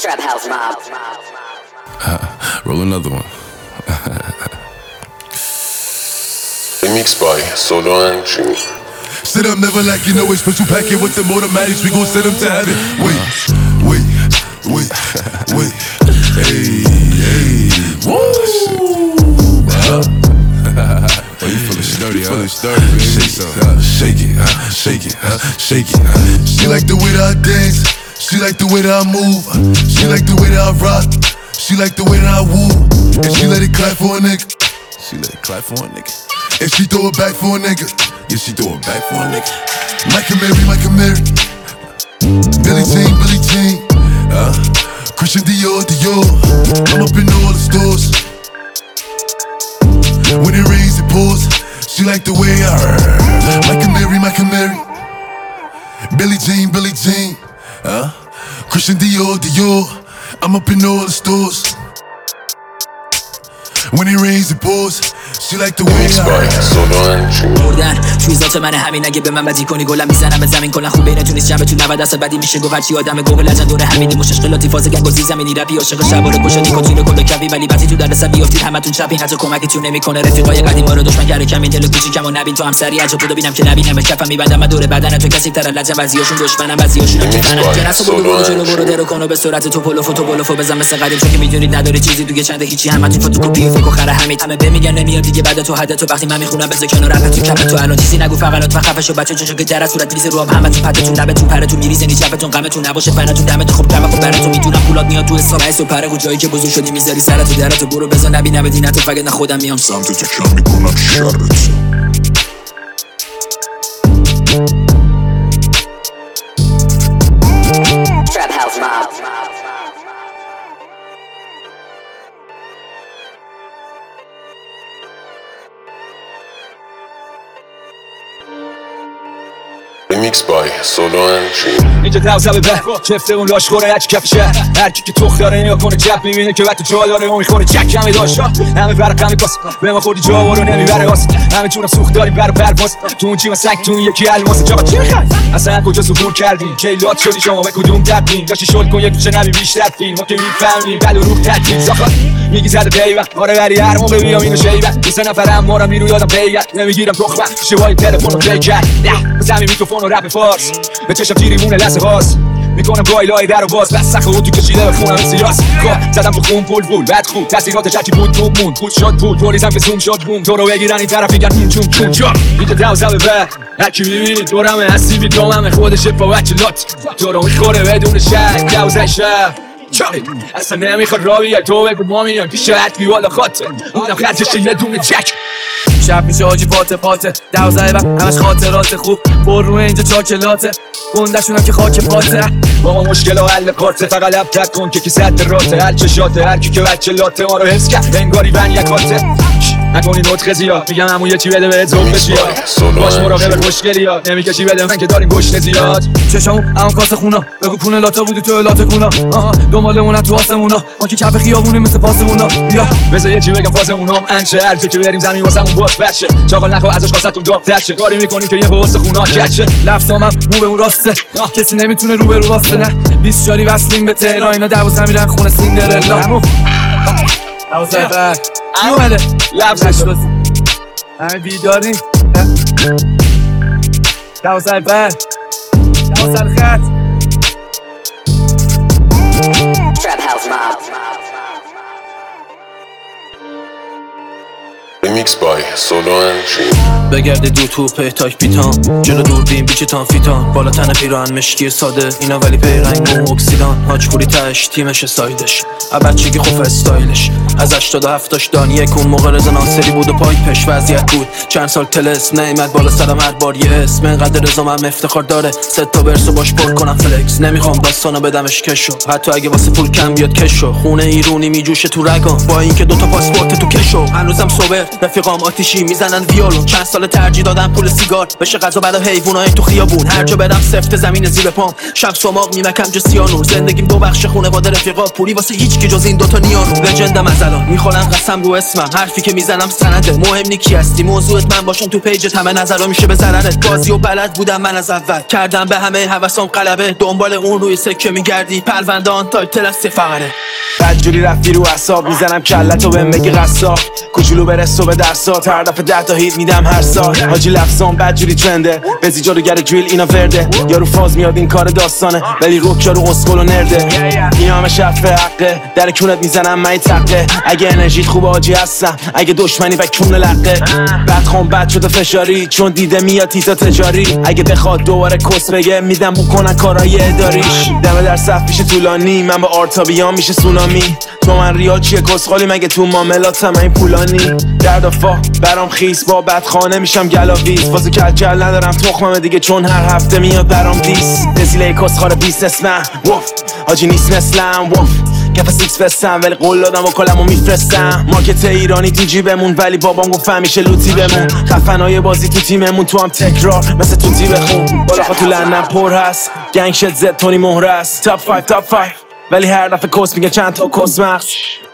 Trap House Mob. Roll another one. Remixed by Solo and Jimmy. Sit up, never like you know a special packet with them automatics. We gon' send them to heaven. Wait. Hey. Woo! Oh, you feelin' sturdy, huh? Shake it. She like the way that I dance. She like the way that I move. She like the way that I rock. She like the way that I woo. And she let it clap for a nigga. And she throw it back for a nigga. Yeah, she throw it back for a nigga. Micah Mary. Billie Jean. Christian Dior. I'm up in all the stores. When it rains, it pours. She like the way I Micah Mary. Billie Jean. Christian Dior. I'm up in all the stores. When it rains, it pours. She like the way Remixed by Solo and Jimmy. مردن توی ذات من همین اگه به من بدی کنی گلم میزنم به زمین کلا خوب بینتون نیست جمع تو 90 درصد بدی میشه گفت هرچی آدم گوگل لجن دور همیدی مشکلاتی فاز گنگوزی زمینی رپی عاشق شباره کشا نیکوتین کل کوی ولی وقتی تو درس بیافتید همتون چپین حتی کمکتون نمیکنه رفیقای قدیم رو دشمن کرده کمین دل کوچیکمو نبین تو هم سری عجب تو ببینم که نبینم کفم میبندم من دور بدن تو کسی تر لجن بعضیاشون دشمنم بعضیاشون هم فنن جنسو برو جلو درو کنو به سرعت تو پولو بزن مثل قدیم چون که میدونید نداره چیزی دیگه چنده هیچی همتون فتوکپی فکر خره همین همه بمیگن نمیاد دیگه بعد تو حد تو وقتی من میخونم بذار کنار رپ تو کپ تو الان چیزی نگو فقط لطفا خفه شو بچا چشو که در صورت میریزه رو هم همتون پدتون لبتون پرتون میریزه نی چپتون غمتون نباشه فنتون دمتون خوب کم خوب براتون میدونم پولات میاد تو حساب ایسو پره جایی که بزرگ شدی میذاری سرتو دراتو برو بزن نبینم دینتو فقط نه خودم میام سمت تو کم میکنم شرت Trap House Mob. Remixed by Solo and Jimmy. اینجا دوزه به چفته اون لاش خوره هرچی کف شهر هرکی که تخ داره نیا کنه چپ میبینه که وقت جا داره اون میخوره چک همه داشت همه برق همه کاس به ما خوردی جا برو نمیبره واس همه چونم سوخت داری بر پرواز تو اون چی من سنگ تو اون یکی الماس جاقا چی میخوای اصلا کجا سفور کردیم کیلات شدی شما به کدوم تبدیم داشتی شل کن یک دوچه نبی بیشتر فیلم ما که میفهمیم بل و روح تدیم زاخا میگی زده پیوه آره ولی هر موقع بیام اینو شیبه سه نفرم مارم نیرو یادم پیگرد نمیگیرم تخمه شوای تلفن رو پلی کرد بزنی میکروفون و رپ فارس به چشم تیریمونه لحظه هاست میکنم گایلای در و باز بس سخت خود تو کشیده بخونم سیاس خب زدم تو خون پول بعد خوب تاثیرات چکی بود پول شد پولیسم که زوم شد بوم تو رو بگیرن این طرف میگن چون جا اینجا دوزه به هرکی میبینی دورمه هستی بیدامه خودشه با وکلات تو رو میخوره بدون شک دوزه شب اصلا نمیخواد را بیای تو بگو ما میان که شرط بیوالا خاطر اونم خرجش یه دونه چک شب میشه آجی پاته دوزه و همش خاطرات خوب برو اینجا چاکلاته گندشونم که خاک پاته با ما مشکل و حل کارته فقط لب تک کن که کی صد راته هل چشاته هرکی که بچه لاته ما رو حس کرد انگاری ون یکاته نکنی نطخه زیاد میگم همون یه چی بده بهت زوم بشی باش مراقب خوشگلی ها نمیگه چی بده من که داریم گشنه زیاد چشامو همون کاسه خونا بگو پونه لاتا بودی تو لاته خونا دنبالمونم تو آسمونا ما که کف خیابونی مثل پاسمونا بیا بذار یه چی بگم فازمونام انشه هر که بریم زمین واسمون باش بشه چاقال نخوا ازش خواستون داغ‌تر شه کاری میکنیم که یه واسه خونا کچه لفظامم مو به اون راسته کسی نمیتونه رو به رو واسه نه 20 جاری وصلیم به تهران اینا 12 میرن خونه سیندرلا دوزه بر اومده لفظش همه بیداری دوزه بر دوزه خط Trap House Mob. Remixed by Solo and Jimmy. بگرده دو تو پهتاک بیتان جلو دوربین بیچتان فیتان بالا تن پیران مشکی ساده اینا ولی پیرنگ و اکسیدان هاچ خوری تش تیمش سایدش بچگی خوف استایلش از 87 دان یک اون موقع رضا ناصری بود و پایپش وضعیت بود چند سال تلس نیمت بالا سرم هر بار یه اسم انقدر رضام هم افتخار داره 3 تا برسو باش پر کنم فلکس نمیخوام داستانو بدمش کشو حتی اگه واسه پول کم بیاد کشو خونه ایرونی میجوشه تو رگام با اینکه 2 تا پاسپورت تو کشو هنوزم صبر رفیقام آتیشی میزنن ویولون. چند سال ترجیح دادم پول سیگار بشه غذا بلا حیوانای تو خیابون. هر جا برم سفت زمین زیر پام، شب سماق میمکم جسیانو. زندگیم دو بخش خانواده رفیقا، پولی واسه هیچ کی جز این دوتا نیانو. لجندم از الان میخونم قسم رو اسمم، حرفی که میزنم سنده. مهم نی کی هستی، موضوعت من باشم تو پیجت همه نظرا میشه به ضررت. بازی و بلد بودم من از اول، کردم به همه هوسام غلبه. دنبال اون روی سکه میگردی، پرونده آن تایتل از فقره. بدجوری رفتی رو اعصاب، میزنم کلتو بهم بگی قصاب. کوچولو برس و به درسات، هر دفعه 10 تا هیت میدم هر سال. حاجی لفظام بدجوری ترنده، بزی جادوگر دریل اینا ورده. یارو فاز میاد این کار داستانه، ولی روک یارو اسکل و نرده. اینا همه شرف حقه، در کونت میزنم من تقه. اگه انرژیت خوبه حاجی هستم، اگه دشمنی و کون لقه. بدخوام بد شده فشاری، چون دیده میاد تیتا تجاری. اگه بخواد دوباره کس بگه میدم بکنن کارهای اداریش. دم در صف میشه طولانی، من با آرتابیان میشه سونامی. تو من ریال چیه کسخالی مگه تو معاملاتم این پولانی. دردافا برام خیس، با بدخانه میشم گلاویز. واسه کلکل ندارم تخمم دیگه، چون هر هفته میاد برام دیس. دزیله کسخار بیزنسمن وف، حاجی نیست مثلم وف. کف سیکس فستم ولی قول دادم و کلمو میفرستم. مارکت ایرانی تو جیبمون، ولی بابام گفت همیشه لوتی بمون. خفنای بازی تو تیممون، تو هم تکرار مثل توتی بخون. بالا تو لندن پر هست، گنگ شد زد تونی مهره است. تاپ 5 ولی هر دفعه کس میگه چند تا کس مغز.